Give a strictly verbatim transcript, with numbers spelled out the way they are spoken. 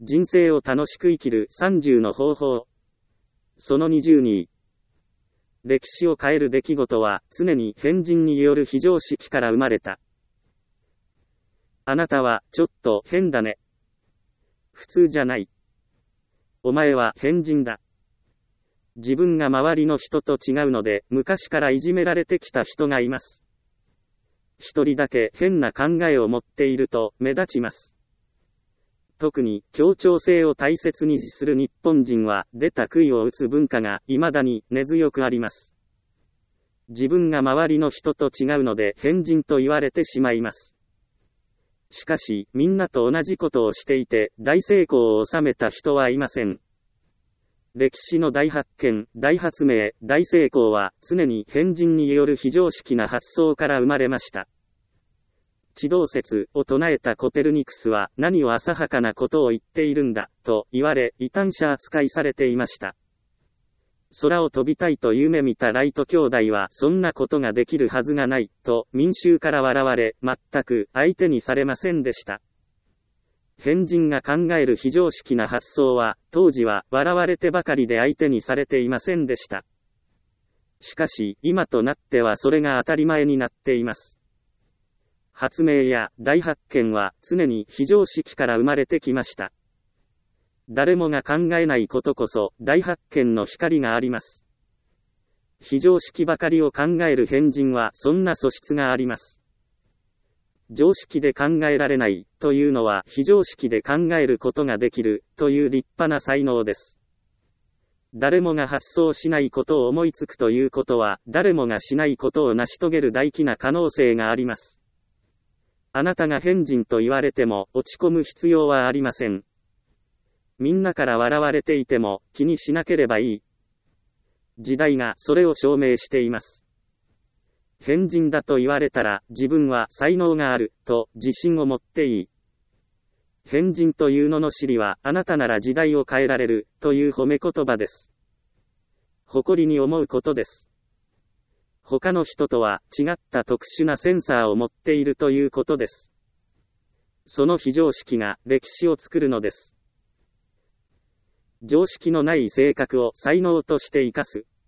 人生を楽しく生きるさんじゅうの方法。そのにじゅうに。歴史を変える出来事は常に変人による非常識から生まれた。あなたはちょっと変だね。普通じゃない。お前は変人だ。自分が周りの人と違うので昔からいじめられてきた人がいます。一人だけ変な考えを持っていると目立ちます。特に協調性を大切にする日本人は出た杭を打つ文化が未だに根強くあります。自分が周りの人と違うので変人と言われてしまいます。しかしみんなと同じことをしていて大成功を収めた人はいません。歴史の大発見、大発明、大成功は常に変人による非常識な発想から生まれました。地動説を唱えたコペルニクスは何を浅はかなことを言っているんだと言われ異端者扱いされていました。空を飛びたいと夢見たライト兄弟はそんなことができるはずがないと民衆から笑われ全く相手にされませんでした。変人が考える非常識な発想は当時は笑われてばかりで相手にされていませんでした。しかし今となってはそれが当たり前になっています。発明や大発見は常に非常識から生まれてきました。誰もが考えないことこそ大発見の光があります。非常識ばかりを考える変人はそんな素質があります。常識で考えられないというのは非常識で考えることができるという立派な才能です。誰もが発想しないことを思いつくということは誰もがしないことを成し遂げる大きな可能性があります。あなたが変人と言われても落ち込む必要はありません。みんなから笑われていても気にしなければいい。時代がそれを証明しています。変人だと言われたら自分は才能があると自信を持っていい。変人という罵りはあなたなら時代を変えられるという褒め言葉です。誇りに思うことです。他の人とは違った特殊なセンサーを持っているということです。その非常識が歴史を作るのです。常識のない性格を才能として生かす。